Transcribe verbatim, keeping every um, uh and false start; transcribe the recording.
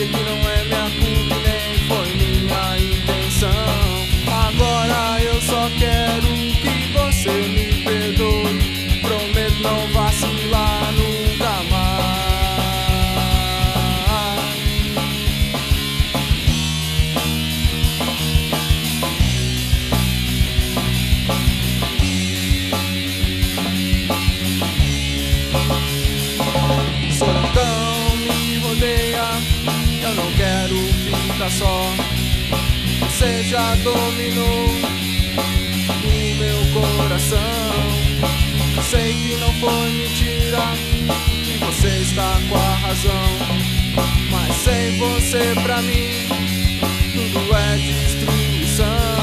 sei que não é minha culpa nem foi minha intenção. Agora eu só quero que você me perdoe. Prometo não vacilar nunca mais. Solidão me rodeia, eu não quero ficar só. Você já dominou o meu coração. Sei que não foi mentira, que você está com a razão. Mas sem você pra mim, tudo é destruição.